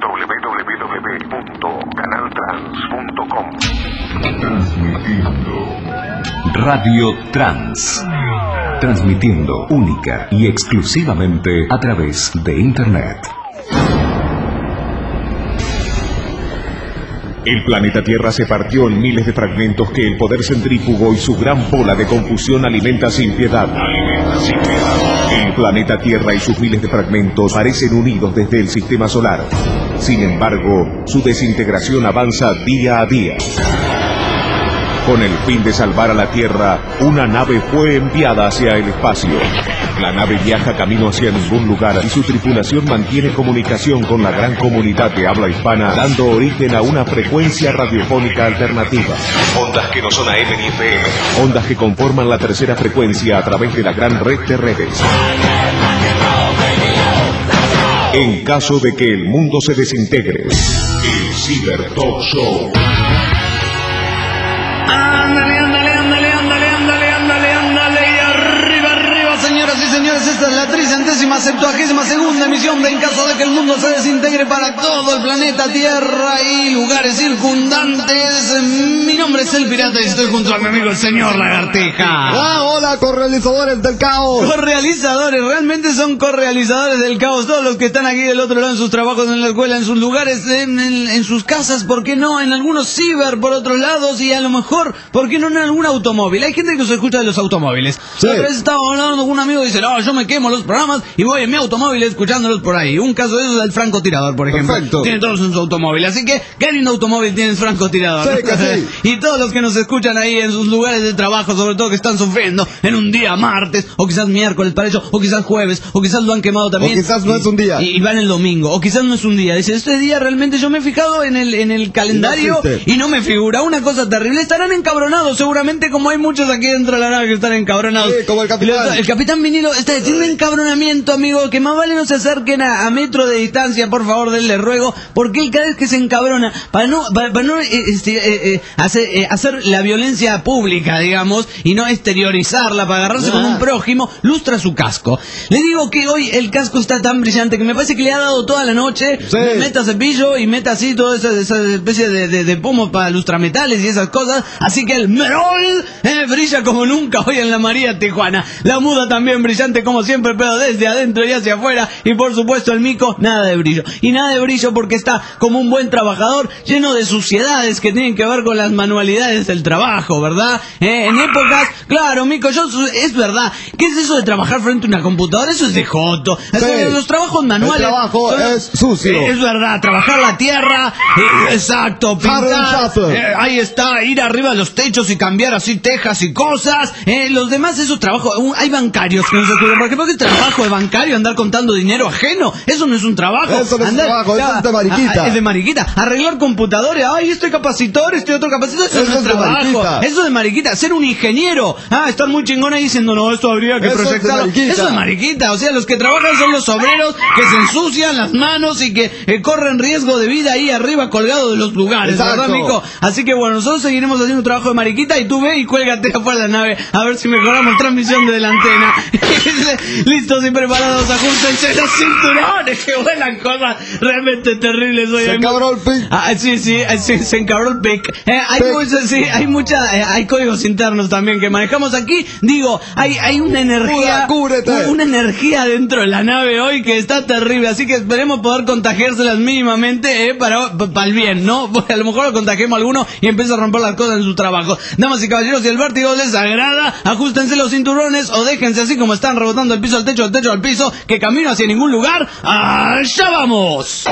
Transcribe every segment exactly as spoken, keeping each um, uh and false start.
w w w punto canal trans punto com. Transmitiendo Radio Trans. Transmitiendo única y exclusivamente a través de Internet. El planeta Tierra se partió en miles de fragmentos que el poder centrífugo y su gran bola de confusión alimenta sin piedad. Alimenta sin piedad. El planeta Tierra y sus miles de fragmentos parecen unidos desde el sistema solar. Sin embargo, su desintegración avanza día a día. Con el fin de salvar a la Tierra, una nave fue enviada hacia el espacio. La nave viaja camino hacia ningún lugar y su tripulación mantiene comunicación con la gran comunidad de habla hispana, dando origen a una frecuencia radiofónica alternativa. Ondas que no son A M ni F M. Ondas que conforman la tercera frecuencia a través de la gran red de redes. En caso de que el mundo se desintegre, el Cyber Talk Show. Ándale, ándale, ándale, ándale, ándale, ándale, ándale, y arriba, arriba, señoras y señores, esta es la tricentésima septuagésima segunda emisión de En caso de que el mundo se desintegre para todo el planeta Tierra y lugares circundantes. Mi nombre es El Pirata y estoy junto a mi amigo el señor Lagartija. Ah, hola, correalizadores del caos. Correalizadores, realmente son correalizadores del caos. Todos los que están aquí del otro lado en sus trabajos, en la escuela, en sus lugares, en, en, en sus casas, ¿por qué no? En algunos ciber por otros lados y a lo mejor, ¿por qué no en algún automóvil? Hay gente que se escucha de los automóviles. Sí. Otra vez estaba hablando con un amigo y dice, no, yo me quemo los programas y voy en mi automóvil escuchándolos por ahí. Un caso de eso es el francotirador, por ejemplo. Perfecto. Tiene todos en su automóvil. Así que, ¿qué lindo automóvil tienes, francotirador? Sí, que sí. Y todos los que nos escuchan ahí en sus lugares de trabajo, sobre todo que están sufriendo en un día martes, o quizás miércoles para ello, o quizás jueves, o quizás lo han quemado también. O quizás no y, es un día. Y, y van el domingo, o quizás no es un día. Dice, este día realmente yo me he fijado en el, en el calendario no existe. y no me figura. Una cosa terrible. Estarán encabronados, seguramente, como hay muchos aquí dentro de la nave que están encabronados. Sí, como el capitán. El capitán Vinilo está diciendo encabronamiento, amigo, que más vale no se acerquen a, a metro de distancia, por favor, denle ruego, porque él cada vez que se encabrona, para no, para, para no eh, este, eh, eh, hacer, eh, hacer la violencia pública, digamos, y no exteriorizarla para agarrarse Ah. con un prójimo, lustra su casco. Le digo que hoy el casco está tan brillante que me parece que le ha dado toda la noche, Sí. meta cepillo y meta así toda esa, esa especie de, de, de pomo para lustrametales y esas cosas, así que el Merol eh, brilla como nunca hoy en la María Tijuana. La muda también brillante como siempre, pero desde adentro y hacia afuera, y por supuesto el mico, nada de brillo. Y nada de brillo porque está como un buen trabajador, lleno de suciedades que tienen que ver con las manualidades del trabajo, ¿verdad? Eh, en épocas, claro, mico, yo, es verdad, ¿qué es eso de trabajar frente a una computadora? Eso es de joto. Sí. Eso, los trabajos manuales. El trabajo son- es sucio. Eh, es verdad, trabajar la tierra, eh, exacto, pintar, Harden eh, ahí está, ir arriba de los techos y cambiar así tejas y cosas. Eh, los demás, esos trabajos, uh, hay bancarios que no se ocurren. ¿Por qué? Porque trabajo de bancario, andar contando dinero ajeno, eso no es un trabajo. Eso no es Andar- trabajo, eso ya, es de mariquita. a- a- es de mariquita. Arreglar computadores, ay, este capacitor, este otro capacitor, eso, Eso no es es de trabajo. mariquita. Eso es de mariquita. Ser un ingeniero, ah, estar muy chingón ahí diciendo, no, esto habría que Eso es de proyectarlo. mariquita. Eso es mariquita. O sea, los que trabajan son los obreros que se ensucian las manos y que eh, corren riesgo de vida ahí arriba colgados de los lugares, Exacto. ¿verdad, mico? Así que bueno, nosotros seguiremos haciendo un trabajo de mariquita y tú ve y cuélgate afuera de la nave a ver si mejoramos transmisión desde la antena. Listos y preparados, ajustense los cinturones, que vuelan cosas realmente terribles hoy. Se Hay mu- encabró el pic. Ah, sí, sí, eh, sí, se encabró el pic. Eh, hay Pic. mucha, sí, hay mucha, eh, hay códigos internos también que manejamos aquí. Digo, hay, hay una energía, Cura, cúbrete. una energía dentro de la nave hoy que está terrible, así que esperemos poder contagiárselas mínimamente, eh, para, para el bien, ¿no? Porque a lo mejor lo contagiemos a alguno y empieza a romper las cosas en su trabajo. Damas y caballeros, si el vértigo les agrada, ajustense los cinturones o déjense así como están rebotando el piso al techo, el techo al piso, que camino hacia ningún lugar. ¡Allá vamos!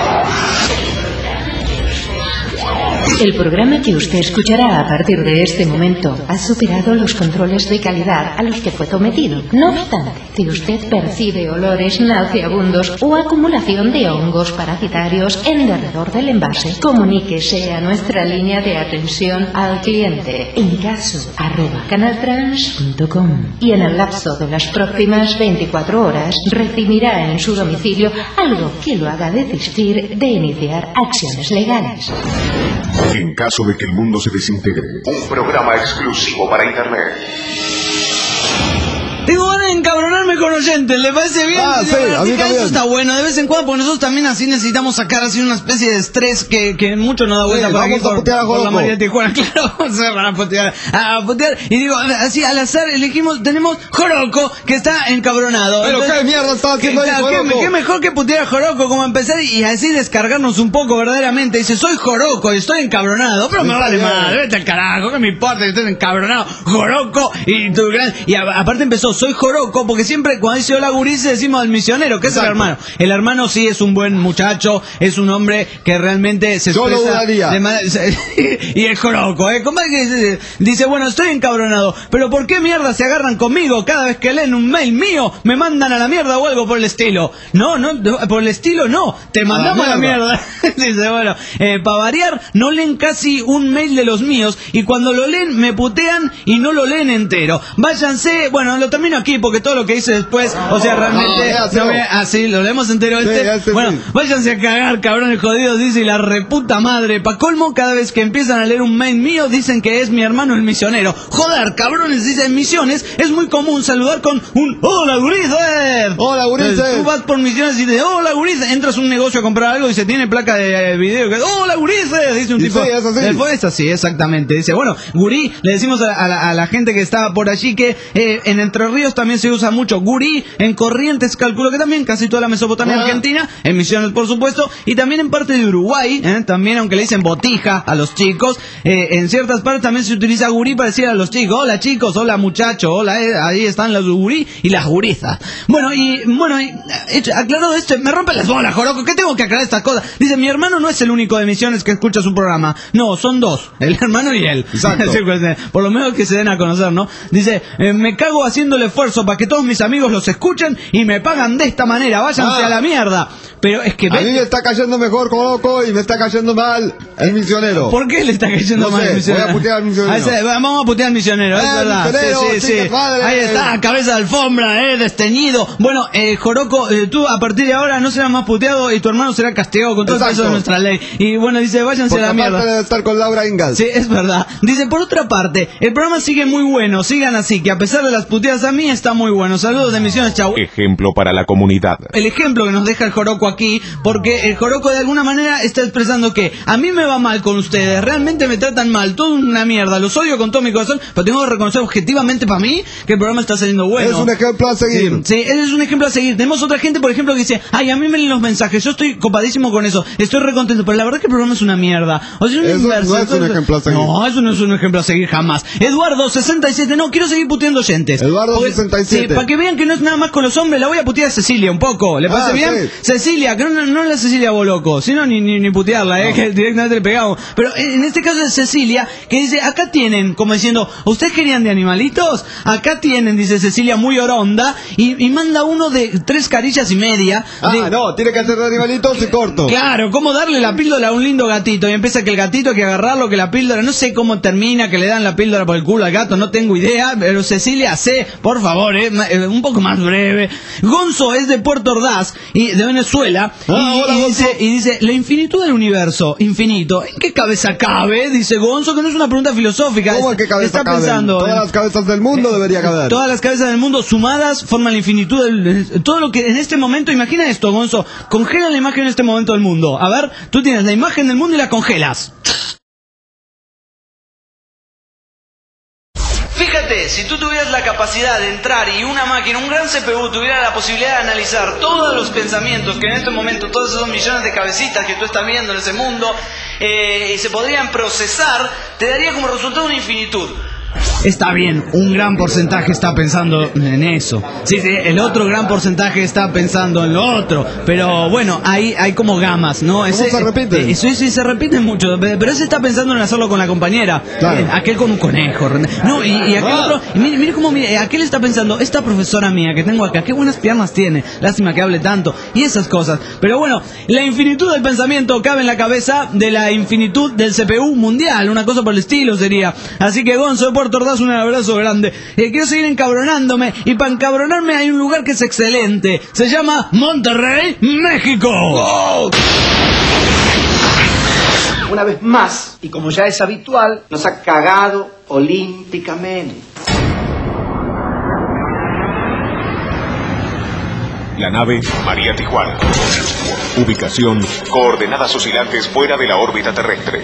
El programa que usted escuchará a partir de este momento ha superado los controles de calidad a los que fue sometido. No obstante, si usted percibe olores nauseabundos o acumulación de hongos parasitarios en derredor del envase, comuníquese a nuestra línea de atención al cliente en caso arroba canaltrans punto com y en el lapso de las próximas veinticuatro horas recibirá en su domicilio algo que lo haga desistir de iniciar acciones legales. En caso de que el mundo se desintegre, Un programa exclusivo para Internet. Tengo ganas de encabronarme con oyentes, ¿le parece bien? Ah, sí, a mí también. Eso está bueno, de vez en cuando, porque nosotros también así necesitamos sacar así una especie de estrés que, que mucho nos da vuelta Sí, por aquí vamos a por, putear a por la Joroco. María de Tijuana. Claro, vamos a, a putear, a putear. Y digo, así al azar elegimos, tenemos Joroco, que está encabronado. Pero Entonces, qué mierda está ¿Qué, haciendo ahí, claro, Joroco? qué- qué mejor que putear a Joroco como empezar y así descargarnos un poco verdaderamente? Dice, soy Joroco y estoy encabronado, pero me Está vale bien. madre, vete al carajo, que me importa que estés encabronado, Joroco y tu gran... Y a- aparte empezó, soy Joroco, porque siempre cuando dice hola gurises decimos al misionero, que es el Exacto. hermano. El hermano sí es un buen muchacho, es un hombre que realmente se Yo lo expresa dudaría. de manera- y el Joroco, ¿eh? ¿Cómo es que dice? Dice, bueno, estoy encabronado, pero ¿por qué mierda se agarran conmigo cada vez que leen un mail mío? Me mandan a la mierda o algo por el estilo. No, no, por el estilo no, te mandamos a la mierda. Dice, bueno, eh, para variar, no leen casi un mail de los míos y cuando lo leen me putean y no lo leen entero. Váyanse, bueno, lo termino aquí porque todo lo que hice después, o sea, realmente... Ah, ya, no sí. me- ah, sí, lo leemos entero Sí, este. este Bueno, sí. váyanse a cagar, cabrones jodidos, dice, y la reputa madre. Pa' colmo, cada vez que empiezan a leer un mail mío, dicen que es mi hermano el misionero. Joder, cabrones, dice, en misiones es muy común saludar con un hola, gurises. Hola, gurises. Entonces, tú vas por misiones y dices, hola, gurises. Entras a un negocio a comprar algo y se tiene placa de video. Que, hola, gurises. Dice un Y tipo. sí, es así. Después es así, exactamente. Dice, bueno, gurí, le decimos a, a la, a la gente que está por allí que eh, en Entre Ríos también se usa mucho gurí. En Corrientes, calculo que también, casi toda la Mesopotamia Ah. argentina. En Misiones, por supuesto. Y también en parte de Uruguay, ¿eh? También, aunque le dicen botija a los chicos, eh, en ciertas partes también se utiliza gurí para decir a los chicos, hola chicos, hola muchachos, hola, eh, ahí están los gurí y las gurizas. Bueno, y bueno, y, eh, hecho, aclarado esto, me rompe las bolas, Joroco, ¿qué tengo que aclarar estas cosas? Dice, mi hermano no es el único de Misiones que escucha su programa. No, son dos, el hermano y él. Exacto. Sí, pues, eh, por lo menos que se den a conocer, ¿no? Dice, eh, me cago haciendo el esfuerzo para que todos mis amigos los escuchen y me pagan de esta manera, váyanse Ah. a la mierda. Pero es que... A mí me está cayendo mejor Joroco y me está cayendo mal el misionero. ¿Por qué le está cayendo No mal sé, al misionero? voy a putear al misionero. Ah, ese- vamos a putear al misionero, es Eh, verdad. misionero, Sí, sí, chicas, sí. madre. Ahí está, cabeza de alfombra, eh, desteñido. Bueno, eh, Joroco, eh, tú a partir de ahora no serás más puteado y tu hermano será castigado con todo el Exacto. peso de nuestra ley. Y bueno, dice, váyanse Porque a la aparte mierda. de estar con Laura Ingalls. Sí, es verdad. Dice, por otra parte, el programa sigue muy bueno, sigan así, que a pesar de las puteadas a mí está muy bueno. Saludos de Misiones, chau. Ejemplo para la comunidad. El ejemplo que nos deja el Joroco aquí, porque el Joroco de alguna manera está expresando que a mí me va mal con ustedes, realmente me tratan mal, todo una mierda, los odio con todo mi corazón, pero tengo que reconocer objetivamente para mí que el programa está saliendo bueno. Es un ejemplo a seguir. Sí, sí, ese es un ejemplo a seguir. Tenemos otra gente, por ejemplo, que dice, ay, a mí me leen los mensajes, yo estoy copadísimo con eso, estoy recontento, pero la verdad es que el programa es una mierda. O sea, es un Eso inverso, no es un entonces- ejemplo a seguir. No, eso no es un ejemplo a seguir jamás. Eduardo sesenta y siete, no, quiero seguir puteando oyentes. Eduardo Porque- sesenta y siete. Sí, para que vean que no es nada más con los hombres, la voy a putear a Cecilia un poco. ¿Le parece Ah, bien? sí. Cecilia, que no, no es la Cecilia Boloco, sino ni, ni, ni putearla, eh, que directamente le pegamos. Pero en este caso es Cecilia, que dice, acá tienen, como diciendo, ¿ustedes querían de animalitos? Acá tienen, dice Cecilia, muy oronda, y, y manda uno de tres carillas y media. Ah, de- no, tiene que hacer de animalitos y corto. Claro, cómo darle la píldora a un lindo gatito. Y empieza que el gatito hay que agarrarlo, que la píldora, no sé cómo termina, que le dan la píldora por el culo al gato, no tengo idea. Pero Cecilia, sé, por favor, eh, ma- eh, un poco más breve. Gonzo es de Puerto Ordaz, y de Venezuela. Ah, y, hola, y Gonzo. dice, y dice, la infinitud del universo, infinito. ¿En qué cabeza cabe? Dice Gonzo, que no es una pregunta filosófica. ¿Cómo en qué cabeza Está caben? pensando. Todas en- las cabezas del mundo debería caber. Todas las cabezas del mundo sumadas forman la infinitud del... Todo lo que en este momento... Imagina esto, Gonzo. Congela la imagen en este momento del mundo. A ver, tú tienes la imagen del mundo y la congelas. Fíjate, si tú tuvieras la capacidad de entrar y una máquina, un gran C P U, tuviera la posibilidad de analizar todos los pensamientos que en este momento, todos esos millones de cabecitas que tú estás viendo en ese mundo, eh, y se podrían procesar, te daría como resultado una infinitud. Está bien, un gran porcentaje está pensando en eso. Sí, sí, el otro gran porcentaje está pensando en lo otro. Pero bueno, hay, hay como gamas, ¿no? ¿Cómo se repite? eh, sí, sí, se repite mucho. Pero ese está pensando en hacerlo con la compañera. Claro. Eh, aquel con un conejo. No, y, y aquel Ah. otro. Y mire, mire cómo, mire, aquel está pensando, esta profesora mía que tengo acá, qué buenas piernas tiene. Lástima que hable tanto. Y esas cosas. Pero bueno, la infinitud del pensamiento cabe en la cabeza de la infinitud del C P U mundial. Una cosa por el estilo sería. Así que Gonzo de Puerto Ordaz, un abrazo grande. Eh, quiero seguir encabronándome. Y para encabronarme hay un lugar que es excelente. Se llama Monterrey, México. Una vez más, y como ya es habitual, nos ha cagado olímpicamente. La nave María Tijuana. Ubicación, coordenadas oscilantes fuera de la órbita terrestre.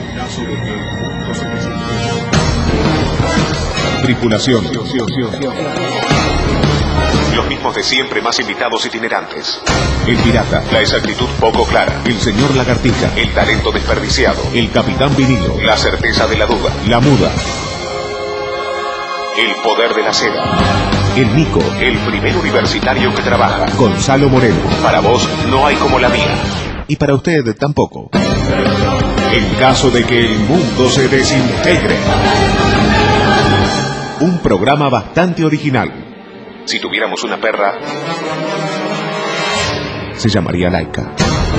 Tripulación. Los mismos de siempre, más invitados itinerantes. El pirata, la exactitud poco clara. El señor lagartija, el talento desperdiciado. El capitán vinilo, la certeza de la duda. La muda, el poder de la seda. El Nico, el primer universitario que trabaja. Gonzalo Moreno, para vos no hay como la mía. Y para usted tampoco. En caso de que el mundo se desintegre. Un programa bastante original. Si tuviéramos una perra, se llamaría Laika.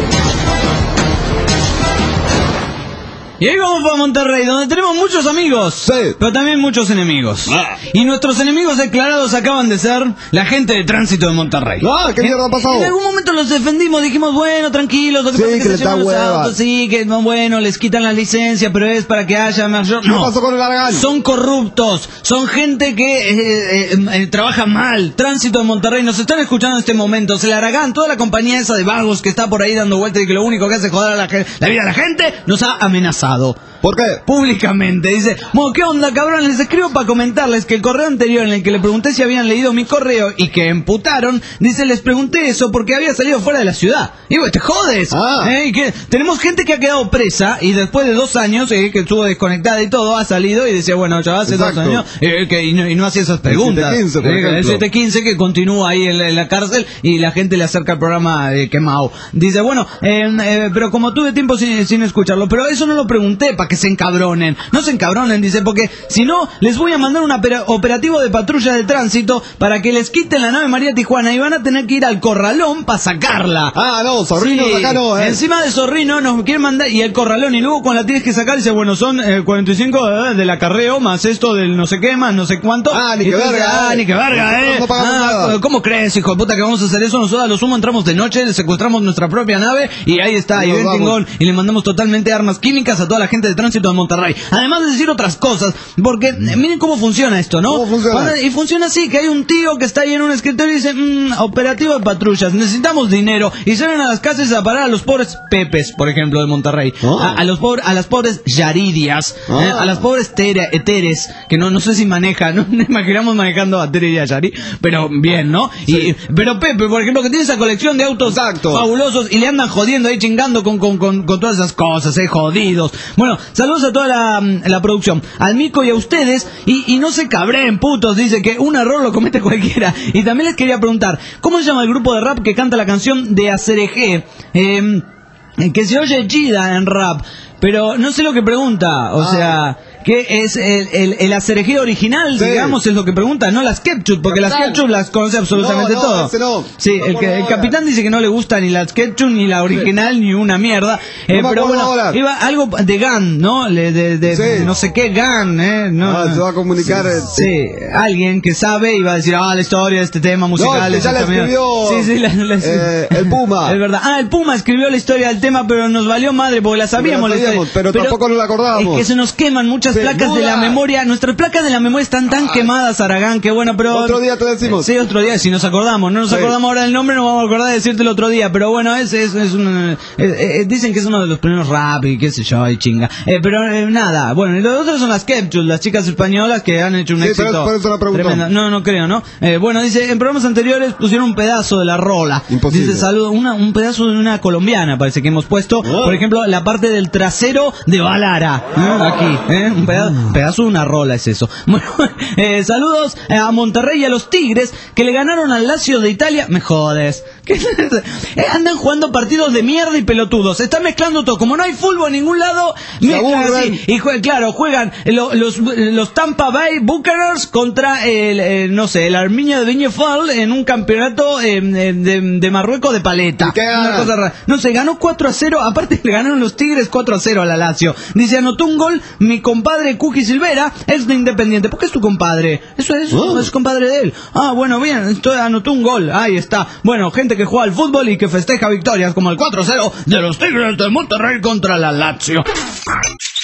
Y ahí vamos para Monterrey, donde tenemos muchos amigos, sí, pero también muchos enemigos. Ah. Y nuestros enemigos declarados acaban de ser la gente de tránsito de Monterrey. Ah, ¿qué mierda ha pasado? En algún momento los defendimos, dijimos, bueno, tranquilos, lo que sí, pasa es que, que se llevan los autos, sí, que bueno, les quitan la licencia, pero es para que haya mayor... No, ¿qué pasó con el Aragán? Son corruptos, son gente que eh, eh, eh, trabaja mal. Tránsito de Monterrey, nos están escuchando en este momento. Se le Aragán, toda la compañía esa de vagos que está por ahí dando vueltas y que lo único que hace es joder a la, la vida de la gente, nos ha amenazado. ¿Por qué? Públicamente. Dice, bueno, ¿qué onda, cabrón? Les escribo para comentarles que el correo anterior en el que le pregunté si habían leído mi correo y que emputaron, dice, les pregunté eso porque había salido fuera de la ciudad. Y digo, te jodes. Ah. ¿Eh? Y que tenemos gente que ha quedado presa y después de dos años, eh, que estuvo desconectada y todo, ha salido y decía, bueno, ya hace Exacto. dos años eh, que, y, no, y no hacía esas preguntas. El siete quince, por eh, el ejemplo. siete quince que continúa ahí en, en la cárcel y la gente le acerca el programa eh, quemado. Dice, bueno, eh, eh, pero como tuve tiempo sin, sin escucharlo, pero eso no lo pregunté para que se encabronen. No se encabronen, dice, porque si no, les voy a mandar un operativo de patrulla de tránsito para que les quiten la nave María Tijuana y van a tener que ir al Corralón para sacarla. Ah, no, Zorrino, Sí, acá no, eh. Encima de Zorrino nos quieren mandar, y el Corralón, y luego cuando la tienes que sacar, dice, bueno, son eh, cuarenta y cinco eh, del acarreo, más esto del no sé qué, más no sé cuánto. Ah, ni Y que entonces, verga, Ah, eh. ni que verga, eh. No pagamos Ah, nada. ¿cómo crees, hijo de puta, que vamos a hacer eso? Nosotros a lo sumo entramos de noche, le secuestramos nuestra propia nave, y ahí está, y Nos ven vamos. Tingón, y le mandamos totalmente armas químicas a toda la gente de tránsito de Monterrey. Además de decir otras cosas, porque eh, miren cómo funciona esto, ¿no? ¿Cómo funciona? Cuando- y funciona así, que hay un tío que está ahí en un escritorio y dice, mmm, operativo de patrullas, necesitamos dinero, y salen a las casas a parar a los pobres Pepes, por ejemplo, de Monterrey, Ah. a, a los pobres, a las pobres Yaridias, Ah. eh, a las pobres Tere- Eteres, que no, no sé si manejan, no nos imaginamos manejando a Tere y a Yari, pero bien, ¿no? Y, pero Pepe, por ejemplo, que tiene esa colección de autos Exacto. fabulosos y le andan jodiendo ahí, chingando con, con, con, con todas esas cosas, eh, jodidos. Bueno, saludos a toda la, la producción, al Mico y a ustedes, y, y no se cabreen, putos, dice que un error lo comete cualquiera. Y también les quería preguntar, ¿cómo se llama el grupo de rap que canta la canción de Acereje? Eh, que se oye chida en rap, pero no sé lo que pregunta, o Ah. sea... ¿Qué es el, el, el acerejé original, Sí. digamos, es lo que pregunta, no las ketchup, porque las Capitán. ketchup las conoce absolutamente No, no, todo. ese no. Sí, No el, me que, el acuerdo capitán dice que no le gusta ni las ketchup, ni la original, ni una mierda. Eh, me pero acuerdo bueno, ahora. iba algo de Gun, ¿no? Le- De, de, Sí. no sé qué Gun, ¿eh? No, Ah, se va a comunicar, eh, Sí, alguien que sabe iba a decir, ah, la historia de este tema musical. No, es que ya ese la también. escribió, Sí, sí, la, la- eh, el Puma. Es verdad. Ah, el Puma escribió la historia del tema, pero nos valió madre porque la sabíamos. la la sabíamos, historia. pero tampoco nos la acordábamos. Es que se nos queman muchas Sí, placas de la duda. memoria. Nuestras placas de la memoria están tan quemadas, Aragán, que bueno, pero... Otro día te decimos. Sí, otro día, si nos acordamos. No nos Sí. acordamos ahora del nombre, nos vamos a acordar de decirte el otro día. Pero bueno, es, es, es un... eh, eh, dicen que es uno de los primeros rap y qué sé yo, y chinga. Eh, pero eh, nada, bueno, y los otros son las Kepchul, las chicas españolas que han hecho un Sí, éxito pero es por eso la preguntó. tremendo. No, no creo, ¿no? Eh, bueno, dice, en programas anteriores pusieron un pedazo de la rola. Imposible. Dice, saludo, una, un pedazo de una colombiana, parece que hemos puesto. Oh. Por ejemplo, la parte del trasero de Balara. ¿eh? Aquí, ¿eh? Un pedazo, pedazo de una rola es eso. Bueno, eh, saludos a Monterrey y a los Tigres que le ganaron al Lazio de Italia. Me jodes. ¿Qué? Eh, Andan jugando partidos de mierda y pelotudos. Se están mezclando todo. Como no hay fútbol en ningún lado, Se mezclan aburren. así. Y jue- claro, juegan lo- los, los Tampa Bay Buccaneers contra el, el, no sé, el Arminia de Viñefal en un campeonato eh, de, de Marruecos de paleta. ¿Y qué Una gana? cosa rara. No sé, ganó cuatro a cero. Aparte le ganaron los Tigres cuatro a cero a la Lazio. Dice, anotó un gol mi compadre Cuqui Silvera, es de Independiente. ¿Por qué es tu compadre? Eso es, Oh. es compadre de él. Ah, bueno, bien, esto anotó un gol. Ahí está. Bueno, gente que juega al fútbol y que festeja victorias como el cuatro a cero de los Tigres de Monterrey contra la Lazio.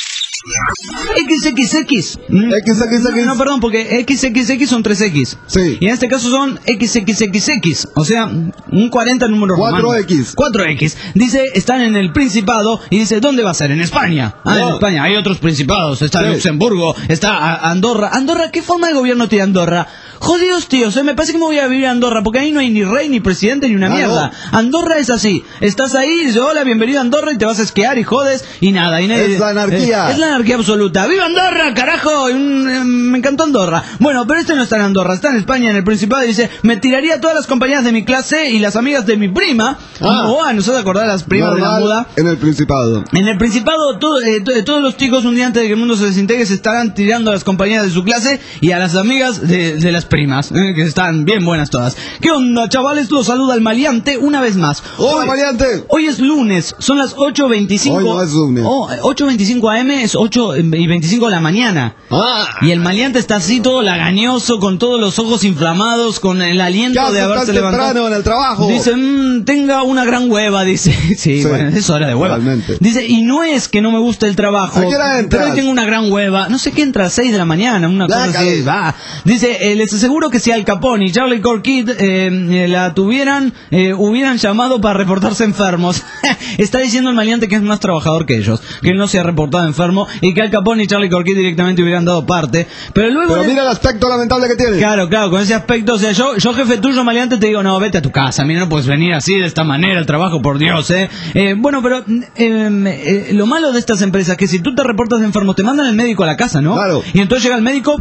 equis equis equis. Mm. X X X. No, perdón, porque equis equis equis son tres equis. Sí. Y en este caso son equis equis equis equis. O sea, un cuarenta número romano. cuatro equis. cuatro equis. Dice, están en el Principado. Y dice, ¿dónde va a ser? En España. Ah, No. en España. Hay otros principados. Está Sí. Luxemburgo. Está a- Andorra. Andorra, ¿qué forma de gobierno tiene Andorra? Jodidos, tío. O sea, me parece que me voy a vivir a Andorra. Porque ahí no hay ni rey, ni presidente, ni una Ah, mierda. no. Andorra es así. Estás ahí, dices, hola, bienvenido a Andorra. Y te vas a esquiar y jodes. Y nada. Y nadie- Es la anarquía. Eh, es la anarquía absoluta. ¡Viva Andorra, carajo! Mm, eh, me encantó Andorra. Bueno, pero este no está en Andorra, está en España, en el Principado. Y dice, me tiraría a todas las compañeras de mi clase y las amigas de mi prima. Ah. Oh, ¿no se acordar las primas de la Normal, muda? en el Principado. En el Principado, todo, eh, to- todos los chicos un día antes de que el mundo se desintegre se estarán tirando a las compañeras de su clase y a las amigas de, de las primas, eh, que están bien buenas todas. ¿Qué onda, chavales? Los saluda el maleante una vez más. ¡Hola, Hoy- maleante! Hoy es lunes, son las ocho veinticinco. Hoy no es lunes. Oh, ocho veinticinco a eme es ocho y veinticinco de la mañana. Ah. Y el maleante está así todo lagañoso, con todos los ojos inflamados, con el ¿Qué aliento de haces haberse tan levantado. temprano en el trabajo? Dice, mmm, tenga una gran hueva, dice. Sí, Sí, bueno, es hora de hueva. realmente. Dice, y no es que no me guste el trabajo, ¿A qué hora entras? pero hoy tengo una gran hueva. No sé qué entra a las seis de la mañana, una cosa Lácale. así. Va. Dice, eh, les aseguro que si Al Capone y Charlie Corkid eh, eh, la tuvieran, eh, hubieran llamado para reportarse enfermos. Está diciendo el maleante que es más trabajador que ellos, que él no se ha reportado enfermo y que Al Capone y Charlie Corkid directamente hubieran dado parte. Pero luego... Pero de- mira el aspecto lamentable que tiene. Claro, claro, con ese aspecto, o sea, yo, yo jefe tuyo, maleante, te digo, no, vete a tu casa, mira, no puedes venir así, de esta manera, al trabajo, por Dios, eh. Eh, bueno, pero eh, eh, lo malo de estas empresas es que si tú te reportas enfermo, te mandan el médico a la casa, ¿no? Claro. Y entonces llega el médico,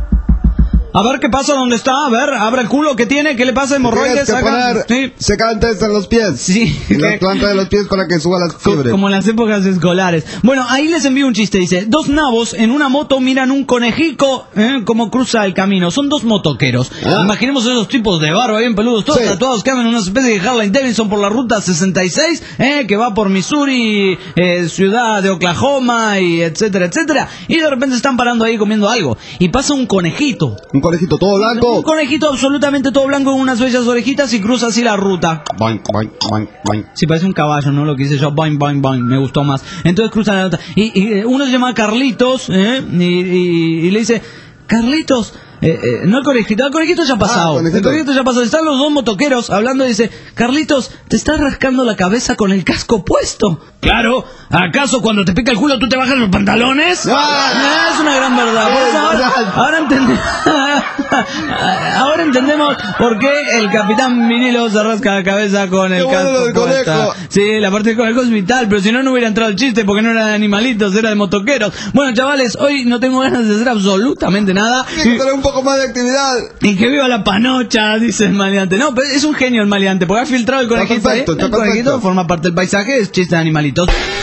a ver qué pasa, dónde está, a ver, abre el culo, ¿qué tiene? ¿Qué le pasa? Tienes ¿Hemorroides? que Acá? poner Sí. secantes en los pies. Sí, En que- la planta de los pies con la que suba las Co- fiebres. Como en las épocas escolares. Bueno, ahí les envío un chiste. Dice, dos nabos en una moto miran un conejico ¿eh? como cruza el camino. Son dos motoqueros. Ah. Imaginemos esos tipos de barba bien peludos, todos Sí. tatuados, que andan en una especie de Harley Davidson por la ruta sesenta y seis, ¿eh? que va por Missouri, eh, ciudad de Oklahoma, y etcétera, etcétera. Y de repente están parando ahí comiendo algo. Y pasa un conejito. Un conejito todo blanco. Un conejito absolutamente todo blanco con unas bellas orejitas y cruza así la ruta. Boing, boing, boing, boing. Sí, parece un caballo, ¿no? Lo que hice yo, boing, boing, boing, me gustó más. Entonces cruzan la nota. Y, y eh, uno se llama Carlitos, ¿eh? Y, y- y le dice, Carlitos, eh, eh, no el conejito, el conejito ya ha pasado. conejito. El conejito ya ha pasado. Están los dos motoqueros hablando y dice, Carlitos, ¿te estás rascando la cabeza con el casco puesto? Claro, ¿acaso cuando te pica el culo tú te bajas los pantalones? Ah. Es una gran verdad. Pues Es ahora, verdad. ahora entendemos, ahora entendemos por qué el capitán Vinilo se rasca la cabeza con el Qué bueno casco lo del puesta. conejo. Sí, la parte del conejo es vital, pero si no, no hubiera entrado el chiste porque no era de animalitos, era de motoqueros. Bueno, chavales, hoy no tengo ganas de hacer absolutamente nada. Tiene que tener un poco más de actividad. Y que viva la panocha, dice el maleante. No, pero es un genio el maleante, porque ha filtrado el conejito. perfecto, ahí. está El conejito perfecto. forma parte del paisaje, es chiste de animalitos.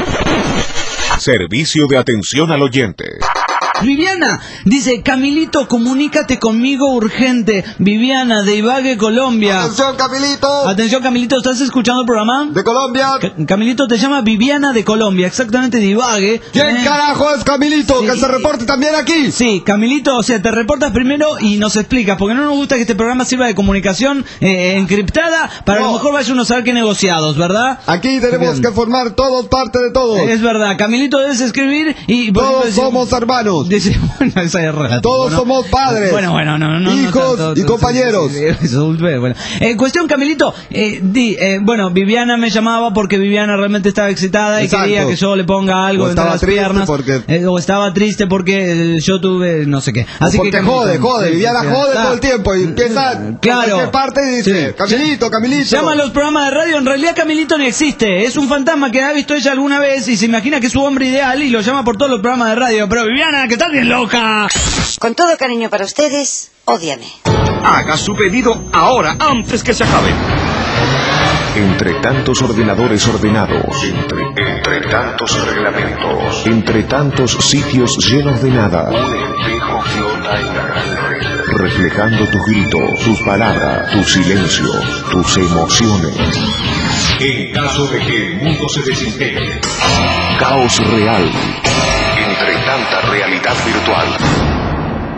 Servicio de atención al oyente. Viviana dice, Camilito, comunícate conmigo urgente. Viviana de Ibagué, Colombia. Atención, Camilito. Atención, Camilito, ¿estás escuchando el programa? De Colombia. Ca- Camilito te llama Viviana de Colombia, exactamente de Ibagué. ¿Quién Eh, carajo es Camilito? sí. Que se reporte también aquí. Sí, Camilito, o sea, te reportas primero y nos explicas, porque no nos gusta que este programa sirva de comunicación eh, encriptada, para No. a lo mejor vaya uno a saber qué negociados, ¿verdad? Aquí tenemos Bien. que formar todos parte de todos. Es verdad, Camilito debes escribir y... por Todos ejemplo, somos hermanos. Dice, bueno, esa es relativo, Todos ¿no? somos padres. Bueno, bueno, no, no, no. Hijos no, y compañeros. sí, sí, sí, eso, bueno. Eh, cuestión, Camilito, eh, di, eh, bueno, Viviana me llamaba porque Viviana realmente estaba excitada y Exacto. quería que yo le ponga algo O entre estaba las triste piernas. porque- Eh, o estaba triste porque eh, yo tuve, no sé qué. Así porque que Camilito, jode, jode. sí, Viviana sí, jode está. todo el tiempo y empieza Claro. por cualquier parte y dice, Sí. Camilito, Camilito. Llama a los programas de radio, en realidad Camilito ni existe, es un fantasma que ha visto ella alguna vez y se imagina que es su hombre ideal y lo llama por todos los programas de radio. Pero Viviana, que estás bien loca. Con todo cariño para ustedes, ódiame. Haga su pedido ahora, antes que se acabe. Entre tantos ordenadores ordenados, entre, entre tantos reglamentos, entre tantos sitios llenos de nada, Un espejo flota en la gran red. reflejando tus gritos, tus palabras, tus silencios, tus emociones. En caso de que el mundo se desintegre, Caos real. entre tanta realidad virtual,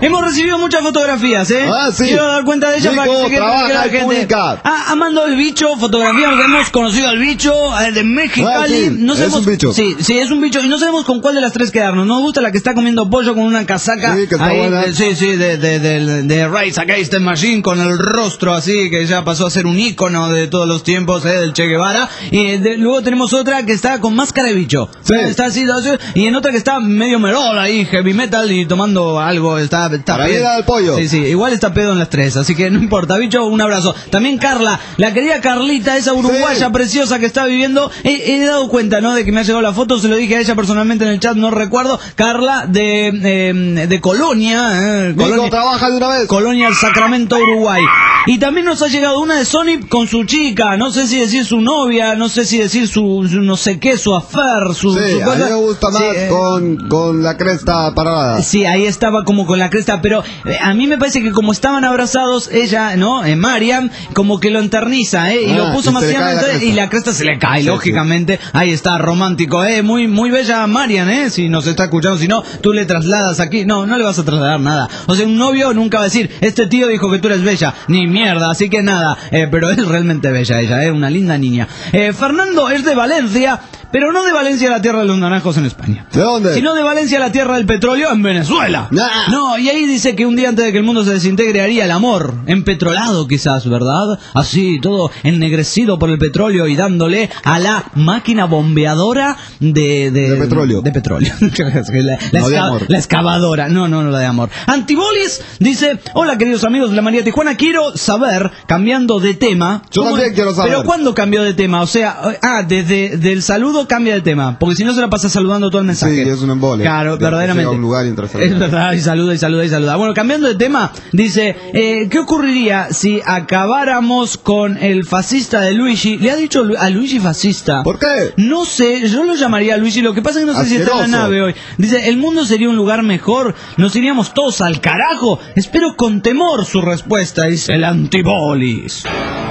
hemos recibido muchas fotografías, ¿eh? Ah, sí. Quiero dar cuenta de ellas Nico, para que, que, trabaja que la y gente... publica. Ah, ha mandado el bicho, fotografías, hemos conocido al bicho, eh, de Mexicali. Ah, sí, no es sabemos, un bicho. Sí, sí, es un bicho. Y no sabemos con cuál de las tres quedarnos. Nos gusta la que está comiendo pollo con una casaca. Sí, que está ahí, buena. de- sí, sí, de, de, de, de Rise Against the Machine, con el rostro así, que ya pasó a ser un ícono de todos los tiempos, eh, del Che Guevara. Y de- luego tenemos otra que está con máscara de bicho. Sí. Está así, así, y en otra que está medio merol ahí, heavy metal, y tomando algo. Está, está Para pedo. ir al pollo. Sí, sí, igual está pedo en las tres, así que no importa. Bicho, un abrazo. También Carla, la querida Carlita, esa uruguaya Sí. preciosa que está viviendo. He, he dado cuenta, ¿no? De que me ha llegado la foto, se lo dije a ella personalmente en el chat, no recuerdo. Carla de, eh, de Colonia, eh, Nico, Colonia, trabaja de una vez. Colonia El Sacramento, Uruguay. Y también nos ha llegado una de Sony con su chica, no sé si decir su novia, no sé si decir su, su no sé qué, su affair, su, Sí, su a cosa. mí me gusta más Sí, eh, con, con la cresta parada. Sí, ahí estaba como con la cresta, pero eh, a mí me parece que como estaban abrazados, ella, ¿no? Eh, Mariam, como que lo enterniza, ¿eh? Y Ah, lo puso y más se le cae la entonces, cresta. y la cresta se le cae, Sí, lógicamente. Ahí está, romántico, ¿eh? Muy, muy bella Mariam, ¿eh? Si nos está escuchando, si no, tú le trasladas aquí. No, no le vas a trasladar nada. O sea, un novio nunca va a decir, este tío dijo que tú eres bella. Ni mierda, así que nada. Eh, pero es realmente bella ella, ¿eh? Una linda niña. Eh, Fernando es de Valencia, pero no de Valencia, la tierra de los naranjos en España. ¿De dónde? Sino de Valencia, la tierra del petróleo en Venezuela. Nah. No, y ahí dice que un día antes de que el mundo se desintegre haría el amor, empetrolado quizás, ¿verdad? Así, todo ennegrecido por el petróleo y dándole a la máquina bombeadora de... De, De petróleo. De petróleo. la, la No de esca- amor. la excavadora. No, no, no, la de amor. Antibolis dice, hola queridos amigos de la María Tijuana, quiero saber, cambiando de tema... Yo ¿cómo- también quiero saber. Pero ¿cuándo cambió de tema? O sea, ah, desde del saludo cambia de tema, porque si no se la pasa saludando todo el mensaje. Sí, es un embole. Claro, De- verdaderamente. llega a un lugar y entra a saludar. Es verdad, y saluda, y saluda, y saluda. Bueno, cambiando de tema, dice, eh, ¿qué ocurriría si acabáramos con el fascista de Luigi? ¿Le ha dicho Lu- a Luigi fascista? ¿Por qué? No sé, yo lo llamaría a Luigi, lo que pasa es que no sé si está en la Asqueroso. nave hoy. Dice, el mundo sería un lugar mejor, nos iríamos todos al carajo. Espero con temor su respuesta, dice el Antibolis.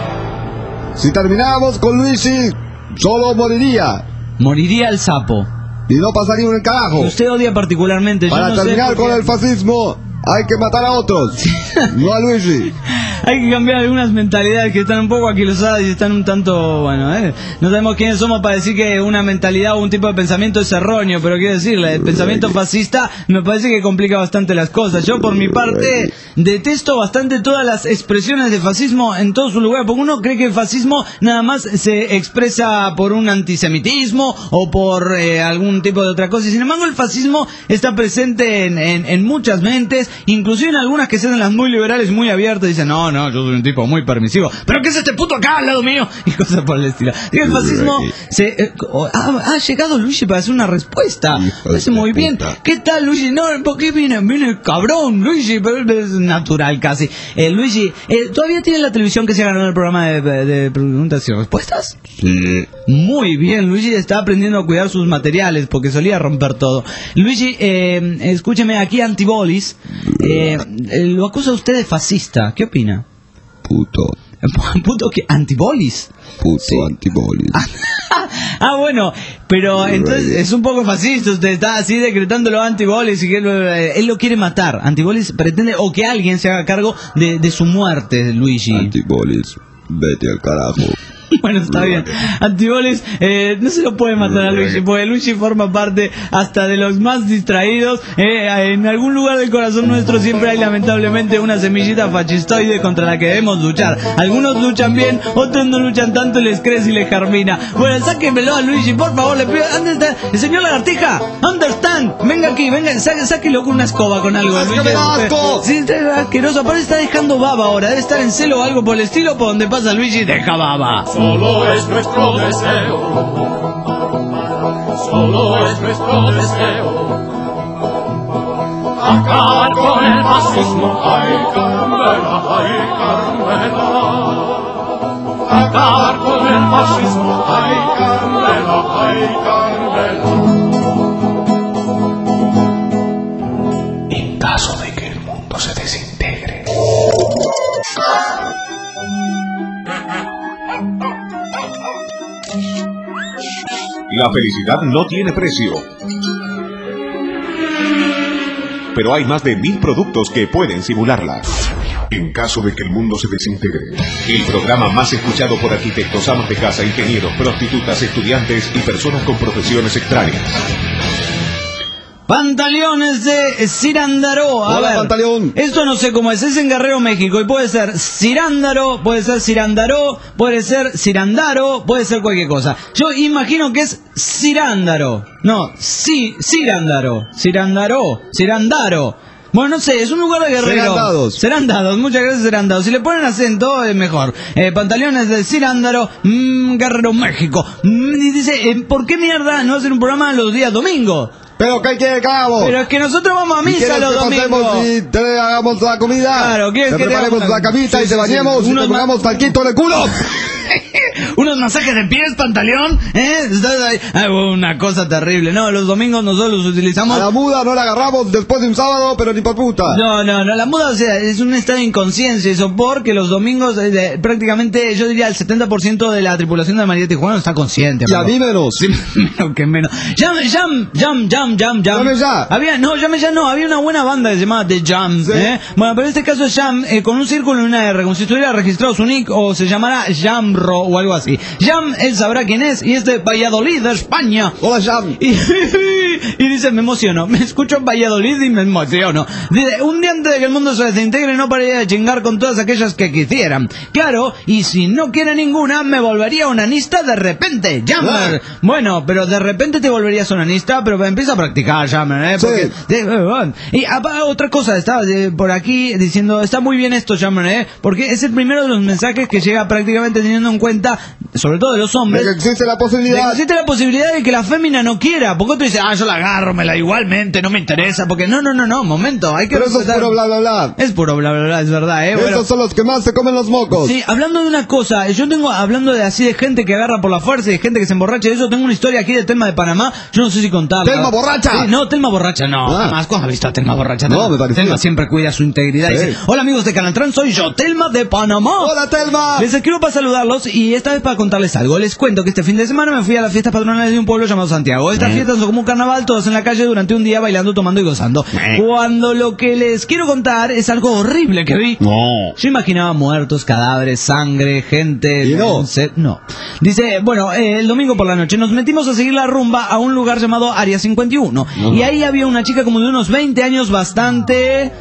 Si terminábamos con Luigi, solo moriría. Moriría el sapo. Y no pasaría un carajo. Que usted odia particularmente. Yo Para no sé terminar por con qué. el fascismo, hay que matar a otros. No a Luigi. Hay que cambiar algunas mentalidades que están un poco aquilosadas y están un tanto, bueno, eh, no sabemos quiénes somos para decir que una mentalidad o un tipo de pensamiento es erróneo, pero quiero decirle, el pensamiento fascista me parece que complica bastante las cosas. Yo por mi parte detesto bastante todas las expresiones de fascismo en todo su lugar, porque uno cree que el fascismo nada más se expresa por un antisemitismo o por eh, algún tipo de otra cosa, y sin embargo el fascismo está presente en, en, en muchas mentes, inclusive en algunas que sean las muy liberales, muy abiertas, dicen, no, no, yo soy un tipo muy permisivo, pero ¿qué es este puto acá al lado mío? Y cosas por el estilo. Y el fascismo se, eh, oh, ha, ha llegado Luigi para hacer una respuesta. Hijo Me parece de muy bien. puta. ¿Qué tal, Luigi? No, ¿por qué viene? Viene cabrón, Luigi, pero es natural casi. Eh, Luigi, eh, ¿todavía tiene la televisión que se ha ganado el programa de, de preguntas y respuestas? Sí. Muy bien, Luigi está aprendiendo a cuidar sus materiales porque solía romper todo. Luigi, eh, escúcheme, aquí Antibolis eh, eh, lo acusa a usted de fascista. ¿Qué opina? Puto. Puto que Antibolis. Puto Sí. Antibolis. Ah, bueno, pero entonces es un poco fascista. Usted está así decretándolo a Antibolis y que él, eh, él lo quiere matar. Antibolis pretende o que alguien se haga cargo de, de su muerte, Luigi. Antibolis, vete al carajo. Bueno, está bien. Antibolis, eh, no se lo puede matar a Luigi, porque Luigi forma parte hasta de los más distraídos. Eh, en algún lugar del corazón nuestro siempre hay lamentablemente una semillita fascistoide contra la que debemos luchar. Algunos luchan bien, otros no luchan tanto y les crece y les germina. Bueno, sáquenmelo a Luigi, por favor, le pido. ¿Dónde está? El señor Lagartija, understand. Venga aquí, venga, sá- sáquelo con una escoba, con algo. ¡Es que Luigi. me da asco! Sí, está asqueroso. Aparte está dejando baba ahora. Debe estar en celo o algo por el estilo. Por donde pasa Luigi, deja baba. Solo es nuestro deseo, solo es nuestro deseo, acabar con el fascismo, ay Carmela, ay Carmela, acabar con el fascismo, ay Carmela, ay Carmela. En caso de que el mundo se desintegre. La felicidad no tiene precio. pero hay más de mil productos que pueden simularla. En caso de que el mundo se desintegre, el programa más escuchado por arquitectos, amas de casa, ingenieros, prostitutas, estudiantes y personas con profesiones extrañas. Pantaleones de Cirándaro. A Hola, ver, Pantaleón. esto no sé cómo es, es en Guerrero, México, y puede ser Cirándaro, puede ser Cirándaro, puede ser Cirándaro, puede ser cualquier cosa. Yo imagino que es Cirándaro. No, sí, Cirándaro, Cirándaro, Cirándaro. Bueno, no sé, es un lugar de Guerrero. Cirandados. Cirandados, muchas gracias, Cirandados. Si le ponen acento, es mejor. Eh, pantalones de Cirándaro, mmm, Guerrero, México. Mm, y dice, eh, ¿por qué mierda no hacen un programa los días domingos? ¿Pero qué quiere que hagamos? Pero es que nosotros vamos a misa los domingos. Pasemos y te hagamos la comida. Claro, ¿quieres te que te preparemos hagamos la la- camita sí, y te sí, bañemos sí. y Unos te ma- pongamos talquito en el culo. Unos masajes de pies, Pantaleón, ¿eh? Estás ahí. Ah, una cosa terrible. No, los domingos nosotros los utilizamos. A la muda no la agarramos después de un sábado, pero ni por puta. No, no, no, la muda, o sea, es un estado de inconsciencia eso, porque los domingos eh, prácticamente, yo diría, el setenta por ciento de la tripulación de María Tijuana no está consciente. Y a amigo. mí menos. Sí, menos que menos. Jam, jam, jam, jam, jam, jam. Llame ya. Había, no, llame ya no, había una buena banda que se llamaba The Jam, Sí. ¿eh? Bueno, pero en este caso es Jam, eh, con un círculo y una R, como si estuviera registrado su nick, o se llamará Jamro, o algo así. Jam, él sabrá quién es, y es de Valladolid, de España. Hola, Jam. Y, y dice, me emociono, me escucho en Valladolid y me emociono. Dice, un día antes de que el mundo se desintegre no pararía de chingar con todas aquellas que quisieran. Claro, y si no quiere ninguna, me volvería onanista de repente. Jammer. Ah. Bueno, pero de repente te volverías onanista, pero empieza a practicar, Jammer, ¿eh? Porque, Sí. de- eh, bueno. Y apa- otra cosa, estaba eh, por aquí diciendo, está muy bien esto, Jammer, ¿eh? Porque es el primero de los mensajes que llega prácticamente teniendo en cuenta, sobre todo de los De hombres, que existe la de que posibilidad. existe la posibilidad de que la fémina no quiera. Porque tú dices, ah, yo la agarro, me la igualmente, no me interesa. Porque no, no, no, no, momento, hay que Pero eso es respetar- puro bla, bla, bla. Es puro bla, bla, bla, es verdad, eh. Bueno, Esos son los que más se comen los mocos. sí, hablando de una cosa, yo tengo, hablando de así de gente que agarra por la fuerza y de gente que se emborracha y eso, tengo una historia aquí de Telma de Panamá, yo no sé si contarla. ¿Telma borracha? Sí, no, Telma borracha no, Ah. jamás, ¿cuándo has visto a Telma borracha? No, Telma, me parecía. Telma siempre cuida su integridad y Sí. dice, hola amigos de Canal Trans, soy yo, Telma de Panamá. Hola, Telma. Les escribo para saludarlos y esta vez para contarles algo. Les cuento que este fin de semana me fui a las fiestas patronales de un pueblo llamado Santiago. Estas fiestas son como un carnaval, todos en la calle durante un día bailando, tomando y gozando. Cuando lo que les quiero contar es algo horrible que vi. No. Yo imaginaba muertos, cadáveres, sangre, gente... ¿Y no? se- no. Dice, bueno, eh, el domingo por la noche nos metimos a seguir la rumba a un lugar llamado Área cincuenta y uno. Y ahí había una chica como de unos veinte años bastante...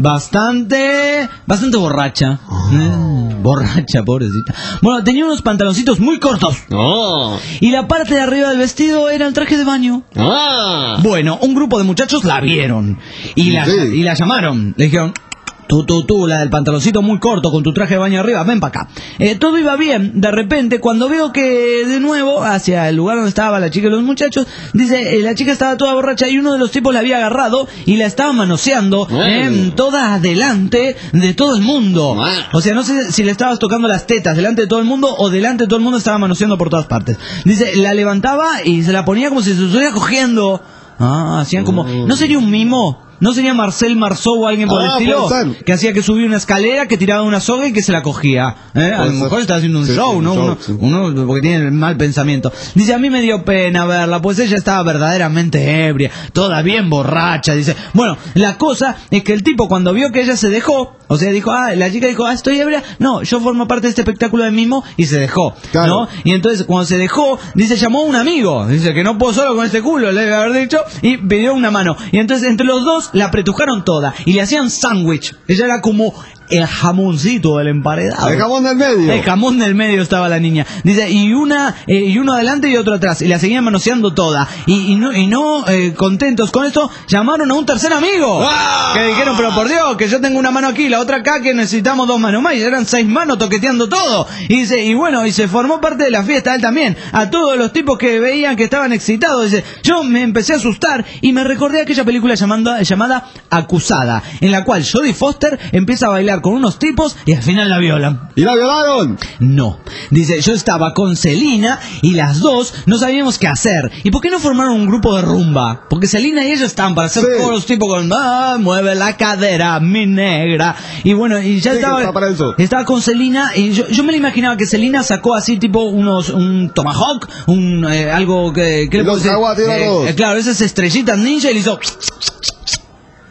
Bastante... Bastante borracha. Eh, borracha, pobrecita. Bueno, tenía unos pantaloncitos muy cortos. No. Y la parte de arriba del vestido era el traje de baño. Ah. Bueno, un grupo de muchachos la vieron y la, Sí. y la llamaron. Le dijeron, tú, tú, tú, la del pantaloncito muy corto con tu traje de baño arriba, ven para acá. Eh, todo iba bien. De repente, cuando veo que de nuevo, hacia el lugar donde estaba la chica y los muchachos, dice, eh, la chica estaba toda borracha y uno de los tipos la había agarrado y la estaba manoseando eh, toda adelante de todo el mundo. O sea, no sé si le estabas tocando las tetas delante de todo el mundo o delante de todo el mundo estaba manoseando por todas partes. Dice, la levantaba y se la ponía como si se estuviera cogiendo. Ah, hacían como... ¿No sería un mimo? ¿No sería Marcel Marceau o alguien por el Ah, estilo? puede ser. Que hacía que subía una escalera, que tiraba una soga y que se la cogía. ¿Eh? A Puede lo mejor ser. está haciendo un Sí, show, un ¿no? show, uno, sí. uno porque tiene el mal pensamiento. Dice, a mí me dio pena verla, pues ella estaba verdaderamente ebria, toda bien borracha. Dice, bueno, la cosa es que el tipo cuando vio que ella se dejó, o sea, dijo, ah, la chica dijo, ah, estoy ebria, no, yo formo parte de este espectáculo de mimo y se dejó, Claro. ¿no? Y entonces cuando se dejó, dice, llamó a un amigo, dice que no puedo solo con este culo, le debe haber dicho, y pidió una mano. Y entonces entre los dos la apretujaron toda y le hacían sándwich. Ella era como el jamoncito del emparedado. El jamón del medio. El jamón del medio estaba la niña. Dice, y una eh, y uno adelante y otro atrás. Y la seguían manoseando toda. Y, y no, y no eh, contentos con esto, llamaron a un tercer amigo. ¡Ah! Que dijeron, pero por Dios, que yo tengo una mano aquí, la otra acá, que necesitamos dos manos más. Y eran seis manos toqueteando todo. Y dice, y bueno, y se formó parte de la fiesta él también. A todos los tipos que veían que estaban excitados. Dice, yo me empecé a asustar y me recordé aquella película llamando, llamada Acusada, en la cual Jodie Foster empieza a bailar con unos tipos y al final la violan. ¿Y la violaron? No. Dice, yo estaba con Celina y las dos no sabíamos qué hacer. ¿Y por qué no formaron un grupo de rumba? Porque Celina y ella estaban para hacer Sí. todos los tipos con, ah, mueve la cadera, mi negra. Y bueno, y ya Sí, que estaba, está para eso. estaba con Celina y yo, yo me lo imaginaba que Celina sacó así tipo unos, un tomahawk, un, eh, algo que, ¿qué le Y puedo los decir? caguates, Eh, todos. eh, claro, esas estrellitas ninja y le hizo...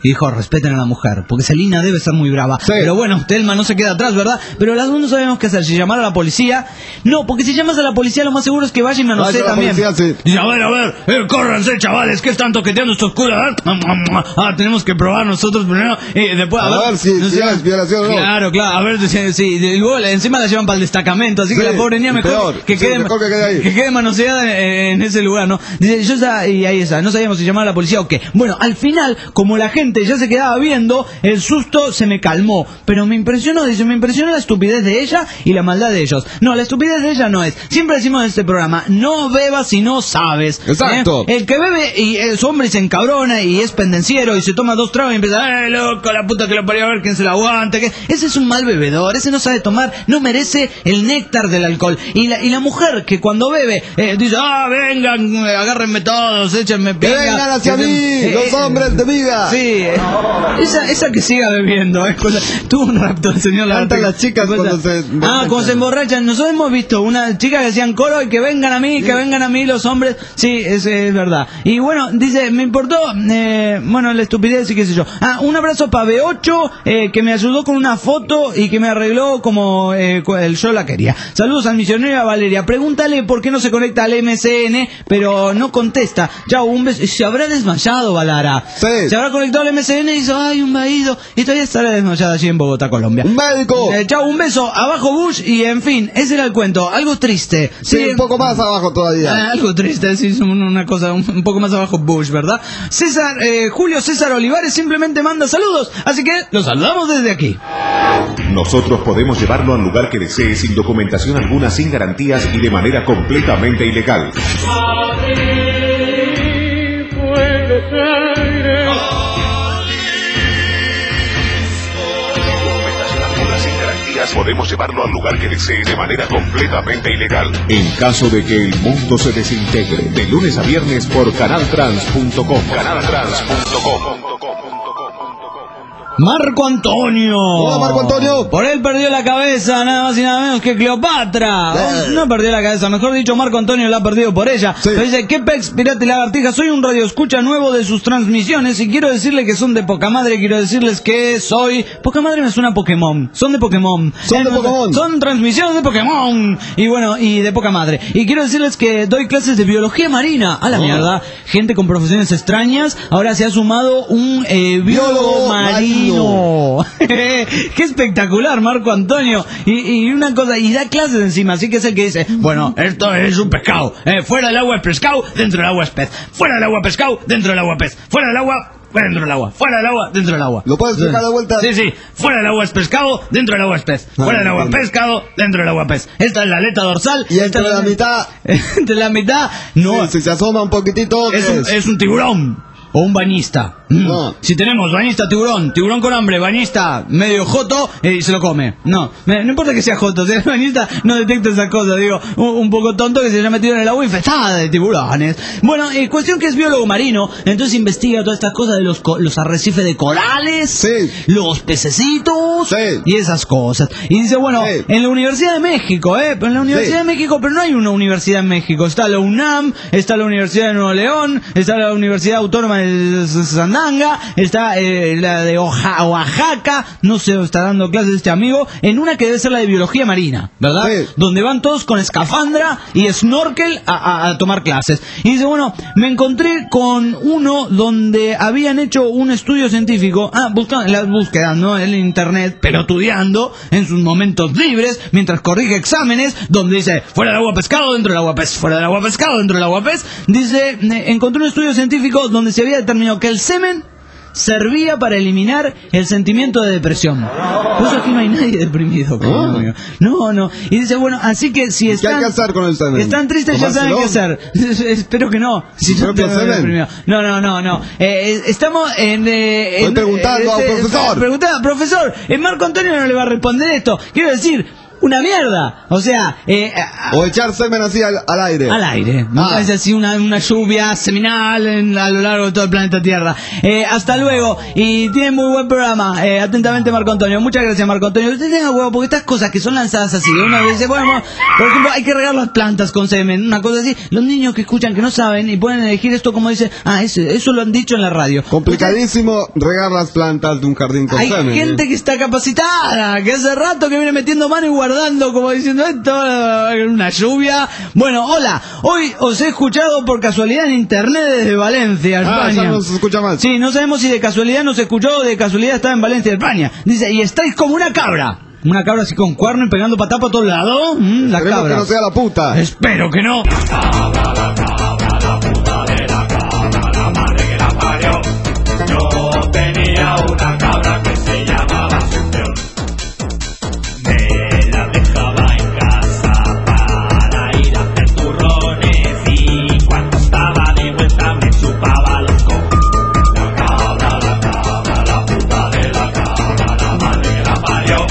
y dijo, respeten a la mujer, porque Celina debe ser muy brava. Sí. Pero bueno, Telma no se queda atrás, ¿verdad? Pero las dos no sabemos qué hacer, si llamar a la policía. No, porque si llamas a la policía lo más seguro es que vaya y manosee Vaya a la también. policía, sí. Dice, a ver, a ver, eh, córranse, chavales, ¿qué están toqueteando estos culos? Ah, tenemos que probar nosotros primero y después, a, A ver, ver si- no si sé, es violación o no. Claro, claro, a ver, si, si, y luego encima la llevan para el destacamento, así que Sí, la pobre niña mejor peor. que Sí, quede, mejor que quede ahí. que quede manoseada en, en ese lugar, ¿no? Dice, yo sa- y ahí está, no sabíamos si llamar a la policía o qué. Bueno, al final, como la gente ya se quedaba viendo, el susto se me calmó. Pero me impresionó, dice, me impresionó la estupidez de ella y la maldad de ellos. No, la estupidez de ella no es. Siempre decimos en este programa, no bebas si no sabes. Exacto. ¿Eh? El que bebe y es hombre y se encabrona y es pendenciero y se toma dos tragos y empieza, ¡eh, loco, la puta que lo parió, a ver quién se la aguanta! Que ese es un mal bebedor, ese no sabe tomar, no merece el néctar del alcohol. Y la, y la mujer que cuando bebe eh, dice, ¡ah, vengan, eh, agárrenme todos, échenme ¡Que pinga! vengan hacia que mí, se- eh, los hombres de vida! Sí, eh, esa, esa que siga bebiendo. Eh, con la- tuvo un rapto el señor Cantan Lagarteja. las chicas cuando se Ah, emborrachan. cuando se emborrachan. Nosotros hemos visto una chica que decían coro y que vengan a mí, que vengan a mí los hombres. Sí, es, es verdad. Y bueno, dice, me importó, eh, bueno, la estupidez y qué sé yo. Ah, un abrazo para B ocho, eh, que me ayudó con una foto y que me arregló como eh, cu- el yo la quería. Saludos al misionero y a Valeria. Pregúntale por qué no se conecta al M C N, pero no contesta. Chao, un beso. Se habrá desmayado, Valara. Sí. Se habrá conectado al M C N y dice, ay, un vaído. Y todavía estará desmayada allí en Bogotá, Colombia. ¡Un médico! Eh, chao, un beso, abajo Bush y en fin, ese era el cuento, algo triste. Sí, un poco más abajo todavía. Ah, algo triste, sí, es un- una cosa un, un poco más abajo Bush, ¿verdad? César, eh, Julio César Olivares simplemente manda saludos, así que los saludamos desde aquí. Nosotros podemos llevarlo al lugar que desee sin documentación alguna, sin garantías y de manera completamente ilegal. Sin garantías, podemos llevarlo al lugar que desee de manera completamente ilegal. En caso de que el mundo se desintegre, de lunes a viernes por canaltrans punto com. canaltrans punto com. Marco Antonio. Hola, Marco Antonio. Por él perdió la cabeza, nada más y nada menos que Cleopatra. Eh. No perdió la cabeza, mejor dicho, Marco Antonio la ha perdido por ella. Sí. Pero dice, ¿qué pex, pirata y lagartija? Soy un radioescucha nuevo de sus transmisiones y quiero decirle que son de poca madre. Quiero decirles que soy... Poca madre me suena a Pokémon. Son de Pokémon. Son de Pokémon. Son transmisiones de Pokémon. Y bueno, y de poca madre. Y quiero decirles que doy clases de biología marina. A la Oh. mierda. Gente con profesiones extrañas. Ahora se ha sumado un eh, biólogo Biólogo marino. Qué espectacular, Marco Antonio. Y, y una cosa, y da clases encima, así que es el que dice, bueno, esto es un pescado. Eh, fuera del agua es pescado, dentro del agua es pez. Fuera del agua pescado, dentro del agua pez. Fuera del agua... Dentro del agua, fuera del agua, dentro del agua. ¿Lo puedes explicar de vuelta? Sí, sí. Fuera del agua es pescado, dentro del agua es pez. Fuera del agua entiendo. pescado, dentro del agua pez. Esta es la aleta dorsal. Y esta entre es la mitad, entre la mitad, no. si, si se asoma un poquitito, ¿qué Es un, es un tiburón o un bañista. Mm. No. Si tenemos bañista tiburón, tiburón con hambre, bañista medio joto eh, y se lo come. No, me- no importa que sea joto, si el bañista no detecta esa cosa, digo, un, un poco tonto que se haya metido en el agua infestada de tiburones. Bueno, eh, cuestión que es biólogo marino, entonces investiga todas estas cosas de los, co- los arrecifes de corales, Sí. los pececitos Sí. y esas cosas. Y dice, bueno, Sí. en la Universidad de México, ¿eh? En la Universidad Sí. de México, pero no hay una universidad en México. Está la UNAM, está la Universidad de Nuevo León, está la Universidad Autónoma de Sandanga, está eh, la de Oja- Oaxaca, no sé, está dando clases este amigo, en una que debe ser la de biología marina, ¿verdad? Sí. Donde van todos con escafandra y snorkel a, a- a tomar clases. Y dice, bueno, me encontré con uno donde habían hecho un estudio científico, ah, buscando las búsquedas, ¿no? En internet, pelotudeando en sus momentos libres, mientras corrige exámenes, donde dice, fuera del agua pescado, dentro del agua pez, fuera del agua pescado, dentro del agua pez. Dice, eh, encontré un estudio científico donde se había determinado que el semen servía para eliminar el sentimiento de depresión. Por eso aquí no hay nadie deprimido, querido Ah. amigo. No, no. Y dice, bueno, así que si ¿Qué están, hay que hacer con el semen? están tristes, ya saben qué hacer. Espero que no. Si ¿Su no propio te semen? deprimido. No, no, no, no. Eh, eh, estamos en... Eh, Estoy en- preguntando a un este, profesor. Preguntá, profesor, eh, Marco Antonio no le va a responder esto. Quiero decir... una mierda. O sea, eh, o echar semen así al, al aire. Al aire. Me Ah. parece así una, una lluvia seminal en, a lo largo de todo el planeta Tierra. Eh, hasta luego. Y tiene muy buen programa. Eh, atentamente, Marco Antonio. Muchas gracias, Marco Antonio. Usted tenga huevo, porque estas cosas que son lanzadas así, uno dice, bueno, por ejemplo, hay que regar las plantas con semen, una cosa así. Los niños que escuchan, que no saben y pueden elegir esto como dice, ah, eso, eso lo han dicho en la radio. Complicadísimo regar las plantas de un jardín con Hay semen. gente ¿eh? que está capacitada, que hace rato que viene metiendo mano y guardando, como diciendo esto, una lluvia. Bueno, hola, hoy os he escuchado por casualidad en internet desde Valencia, Ah, España. ya nos escucha más. Sí, no sabemos si de casualidad nos escuchó o de casualidad estaba en Valencia, España. Dice, y estáis como una cabra. Una cabra así con cuerno y pegando patá para todos lados. Mm, la Esperemos cabra. que no sea la puta. Espero que no. Yo tenía una cabra que se llamaba Asunción. Me la dejaba en casa para ir a hacer turrones y cuando estaba de vuelta me chupaba los cojones. La cabra, la cabra, la puta de la cabra, la madre que la parió.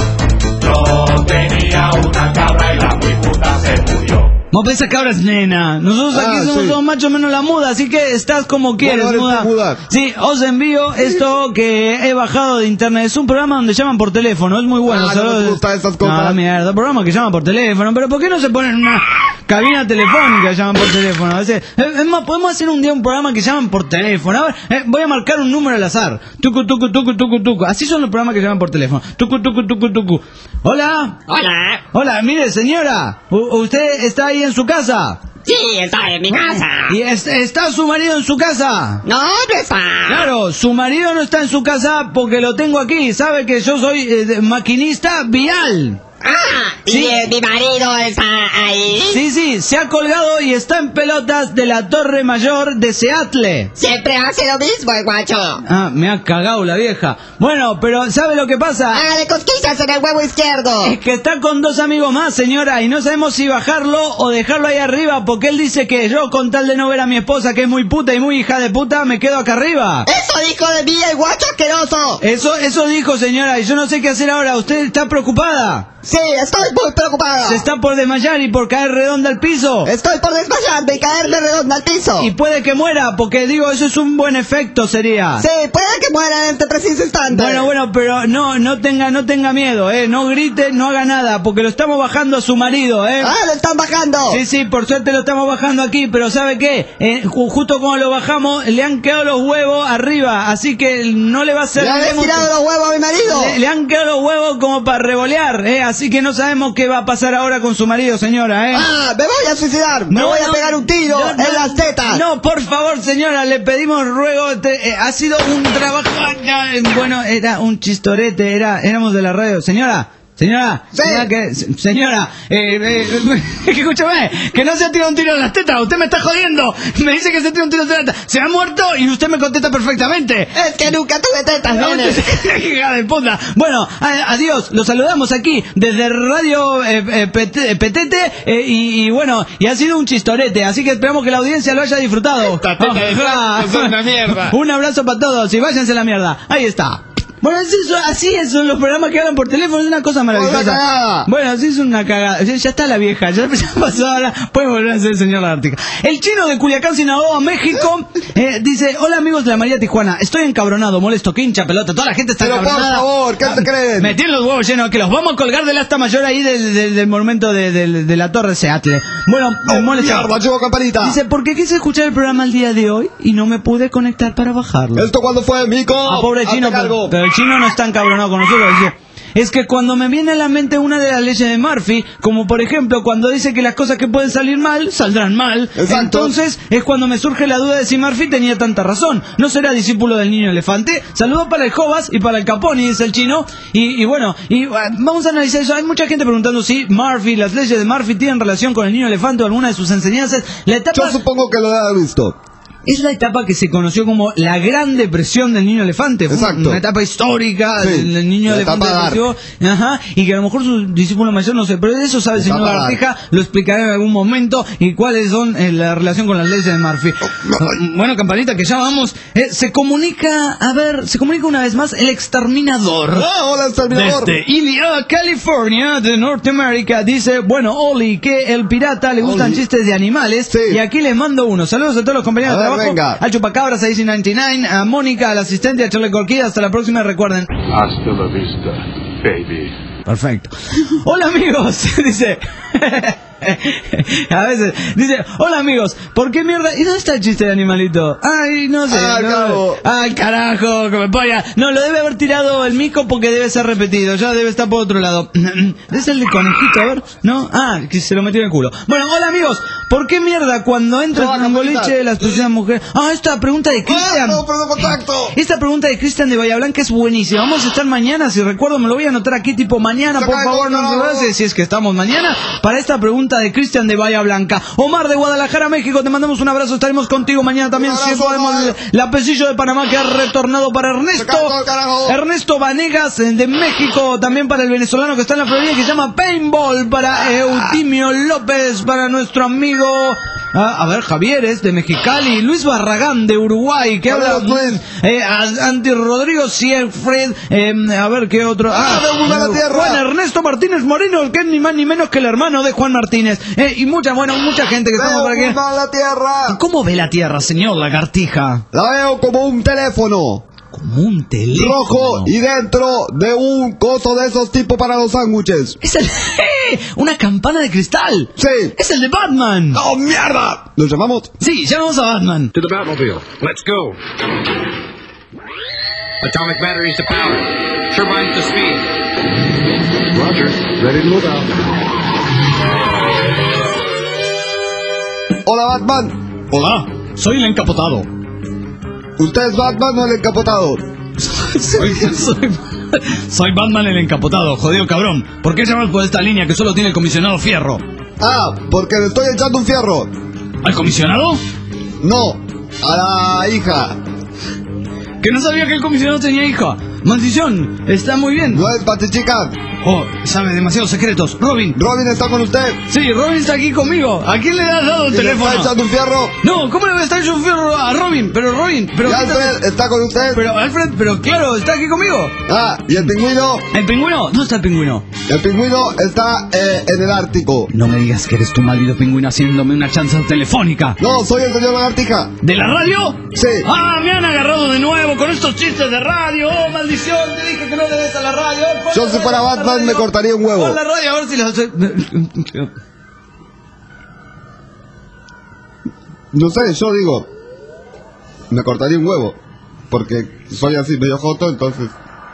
Yo tenía una cabra y la muy puta se murió. No, esa cabra es nena. Nosotros aquí Ah, somos sí. todos machos menos la muda, así que estás como quieres, Bueno, muda. eres tú, muda. Sí, os envío esto que he bajado de internet. Es un programa donde llaman por teléfono, es muy bueno. Ah, no Solo- nos gustan esas cosas. No, mierda, un programa que llaman por teléfono. Pero ¿por qué no se ponen en una cabina telefónica y llaman por teléfono? A veces, es es más, podemos hacer un día un programa que llaman por teléfono. A ver, eh, voy a marcar un número al azar. Tucu, tucu, tucu, tucu, tucu. Así son los programas que llaman por teléfono. Tucu, tucu, tucu, tucu. Hola. Hola. Hola, mire, señora. U- ¿Usted está ahí en su casa? Sí, estoy en mi casa. ¿Y es- está su marido en su casa? No, no está. Claro, su marido no está en su casa porque lo tengo aquí. Sabe que yo soy eh, de- maquinista vial. Ah, y Sí. eh, mi marido está ahí. Sí, sí, se ha colgado y está en pelotas de la Torre Mayor de Seattle. Siempre hace lo mismo el guacho. Ah, me ha cagado la vieja. Bueno, pero ¿sabe lo que pasa? Hágale cosquillas en el huevo izquierdo. Es que está con dos amigos más, señora, y no sabemos si bajarlo o dejarlo ahí arriba, porque él dice que yo, con tal de no ver a mi esposa, que es muy puta y muy hija de puta, me quedo acá arriba. Eso dijo de mí el guacho asqueroso. Eso, eso dijo, señora, y yo no sé qué hacer ahora. ¿Usted está preocupada? Sí, estoy muy preocupado. Se está por desmayar y por caer redonda al piso. Estoy por desmayarme y caerme redonda al piso. Y puede que muera, porque digo, eso es un buen efecto, sería. Sí, puede que muera en este preciso instante. Bueno, bueno, pero no, no tenga, no tenga miedo, eh. No grite, no haga nada, porque lo estamos bajando a su marido, eh. Ah, lo están bajando. Sí, sí, por suerte lo estamos bajando aquí, pero ¿sabe qué? Eh, ju- justo cuando lo bajamos, le han quedado los huevos arriba, así que no le va a ser... ¿Le habéis tirado los huevos a mi marido? Le, le han quedado los huevos como para revolear, eh. Así que no sabemos qué va a pasar ahora con su marido, señora, eh. Ah, me voy a suicidar. Me No, voy a no, pegar un tiro no, no, en las tetas. No, por favor, señora, le pedimos ruego. te- eh, ha sido un trabajo. ah, eh, Bueno, era un chistorete, era, éramos de la radio. Señora. Señora, Sí. señora, que, se- señora, eh, eh, escúchame, que no se ha tirado un tiro en las tetas, usted me está jodiendo, me dice que se tira un tiro en las tetas, se ha muerto y usted me contesta perfectamente. Es que nunca tuve tetas, No, nene. hija de puta. Bueno, a- adiós, los saludamos aquí desde Radio eh, eh, Pet- Petete eh, y, y bueno, y ha sido un chistorete, así que esperamos que la audiencia lo haya disfrutado. Esta teta de Franco son una mierda. Un abrazo para todos y váyanse a la mierda. Ahí está. Bueno, así, son- así es, son los programas que hablan por teléfono, es una cosa Una maravillosa. cagada. Bueno, así es una cagada. Ya, ya está la vieja, ya, ya pasó ahora, puede volver a ser el señor Ártica. El chino de Culiacán, Sinaloa, México, eh, dice, hola amigos de la María Tijuana, estoy encabronado, molesto, que hincha pelota, toda la gente está Pero por encabronada. favor, ¿qué se creen? Me tienen los huevos llenos, que los vamos a colgar del asta mayor ahí del, del, del monumento de, del- de la Torre Seattle. Bueno, Oh, molesto. mierda, chivo campanita. Dice, porque quise escuchar el programa el día de hoy y no me pude conectar para bajarlo. ¿Esto cuándo fue, mico? Ah, pobre Hazte chino, pero, cargo. pero el chino no está encabronado con nosotros. Dice, es que cuando me viene a la mente una de las leyes de Murphy, como por ejemplo cuando dice que las cosas que pueden salir mal, saldrán mal, Exacto. entonces es cuando me surge la duda de si Murphy tenía tanta razón. ¿No será discípulo del niño elefante? Saludos para el Jovas y para el Caponi, dice el chino. Y, y bueno, y, uh, vamos a analizar eso. Hay mucha gente preguntando si Murphy, las leyes de Murphy tienen relación con el niño elefante o alguna de sus enseñanzas. La etapa... Yo supongo que lo he visto. es la etapa que se conoció como la Gran Depresión del niño elefante. Fue Exacto. una etapa histórica Sí, del, del niño la elefante. etapa Depresivo, ajá, y que a lo mejor su discípulo mayor no sé, pero de eso sabe el La señor etapa Lagartija, lo explicaré en algún momento, y cuáles son eh, la relación con las leyes de Murphy. Bueno, campanita, que ya vamos. Eh, se comunica, a ver, se comunica una vez más el exterminador. ¡Ah, hola, exterminador! Desde Ilya, California, de Norteamérica, dice, bueno, Oli, que el pirata le gustan Oli. chistes de animales, Sí. y aquí les mando uno. Saludos a todos los compañeros A de ver, trabajo, venga. al Chupacabras, a Easy noventa y nueve, a Mónica, al asistente, a Charlie Corquida. Hasta la próxima, recuerden. Hasta la vista, baby. Perfecto. Hola amigos, dice. A veces dice, hola amigos, ¿por qué mierda? ¿Y dónde está el chiste de animalito? Ay, no sé. Ah, no, carajo. Ay, carajo, que me polla. No, lo debe haber tirado el mico porque debe ser repetido. Ya debe estar por otro lado. ¿Es el de conejito? A ver. ¿No? Ah, que se lo metió en el culo. Bueno, hola amigos, ¿por qué mierda cuando entras No, en un campanita. boliche las personas mujeres? Ah, esta pregunta de Cristian. ¡Ah, no, perdón, contacto! Esta pregunta de Cristian de Bahía Blanca es buenísima. Vamos a estar mañana, si recuerdo, me lo voy a anotar aquí tipo mañana, Se por cae favor, con no nos carajo. regrese, si es que estamos mañana, para esta pregunta de Cristian de Bahía Blanca. Omar de Guadalajara, México, te mandamos un abrazo, estaremos contigo mañana también. Un Si abrazo, podemos, Omar. la Pesillo de Panamá que ha retornado para Ernesto. Se cae con el carajo. Ernesto Vanegas eh, de México, también para el venezolano que está en la Florida, que se llama Paintball, para Eutimio López, para nuestro amigo... Ah, a ver, Javieres de Mexicali, Luis Barragán de Uruguay, que habla Saludos, Luis. eh, a- Anti Rodrigo Siegfried, eh, a ver qué otro. Ah, de Vulgar la Tierra. Juan Ernesto Martínez Moreno, que es ni más ni menos que el hermano de Juan Martínez. Eh, y mucha, bueno, mucha gente que estamos por aquí. ¡Veo a la Tierra! ¿Cómo ve la Tierra, señor Lagartija? La veo como un teléfono Como un teléfono. rojo y dentro de un coso de esos tipos para los sándwiches. Es el... ¡Eh! ¡Una campana de cristal! Sí. ¡Es el de Batman! ¡Oh, mierda! ¿Lo llamamos? Sí, llamamos a Batman. To the Batmobile. Let's go. Atomic batteries to power. Turbines to speed. Roger. Ready to move out. Hola, Batman. Hola, soy el encapotado. ¿Usted es Batman o el encapotado? Soy, soy, soy Batman el encapotado, jodido cabrón. ¿Por qué llamas por esta línea que solo tiene el comisionado Fierro? Ah, porque le estoy echando un fierro. ¿Al comisionado? No, a la hija. Que no sabía que el comisionado tenía hija. Maldición, está muy bien. ¿No es Batichica? Oh, sabe demasiados secretos. Robin. ¿Robin está con usted? Sí, Robin está aquí conmigo. ¿A quién le has dado el ¿Y le teléfono? está echando un fierro? No, ¿cómo le voy a estar echando un fierro a Robin? Pero Robin, pero... ¿Y Alfred está con usted? Pero Alfred, pero claro, está aquí conmigo. Ah, ¿y el pingüino? ¿El pingüino? ¿Dónde está el pingüino? El pingüino está eh, en el Ártico. No me digas que eres tu maldito pingüino haciéndome una chanza telefónica. No, soy el señor Lagartija. ¿De la radio? Sí. ¡Ah, me han agarrado de nuevo con estos chistes de radio! ¡Oh, maldición! Te dije que no le des a la radio. Yo si fuera Batman me cortaría un huevo. Pon la radio a ver si la... No sé, yo digo, me cortaría un huevo, porque soy así medio joto, entonces...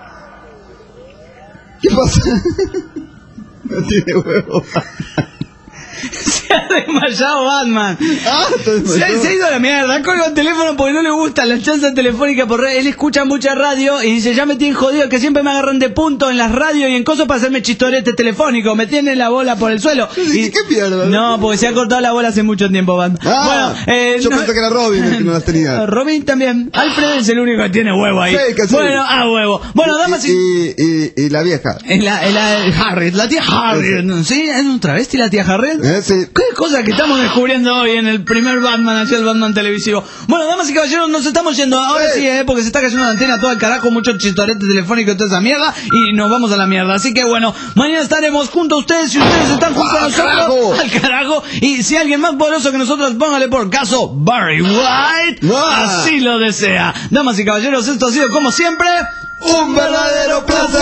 ¿Qué pasa? No tiene huevo. Se ha desmayado Batman. Ah, te Se, desmayó. se ha ido a la mierda. Colga el teléfono porque no le gusta la chanza telefónica por radio. Él escucha mucha radio y dice, ya me tienen jodido que siempre me agarran de punto en las radios y en cosas para hacerme chistorete telefónico. Me tienen la bola por el suelo. Y- ¿Qué mierda? No, porque se ha cortado la bola hace mucho tiempo, Batman. Ah, bueno, eh, yo no- pensé que era Robin el que no las tenía. Robin también. Alfred es el único que tiene huevo ahí. Sí, que sí. Bueno, a huevo. Bueno, damas y... y, y, y la vieja. Es la, es la Harriet, la tía Harriet. ¿Sí? ¿Es un travesti la tía Harriet? ¿Eh? Sí. ¿Qué cosa que estamos descubriendo hoy en el primer Batman, hacia el Batman televisivo? Bueno, damas y caballeros, nos estamos yendo. Ahora Sí. sí, eh, porque se está cayendo la antena todo el carajo, mucho chistorete telefónico y toda esa mierda. Y nos vamos a la mierda. Así que bueno, mañana estaremos junto a ustedes. Si ustedes están junto a ¡Al nosotros, carajo! al carajo. Y si alguien más poderoso que nosotros, póngale por caso Barry White. ¡Ah! Así lo desea. Damas y caballeros, esto ha sido como siempre ¡Un verdadero placer!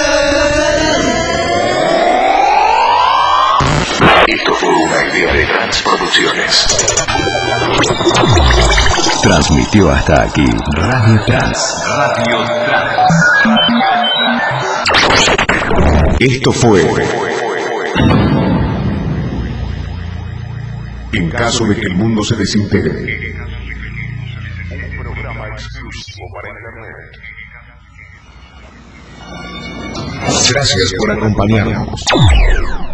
Esto fue una idea de Transproducciones. Transmitió hasta aquí Radio Trans. Radio Trans. Esto fue. En caso de que el mundo se desintegre. Un programa exclusivo para Internet. Gracias por acompañarnos.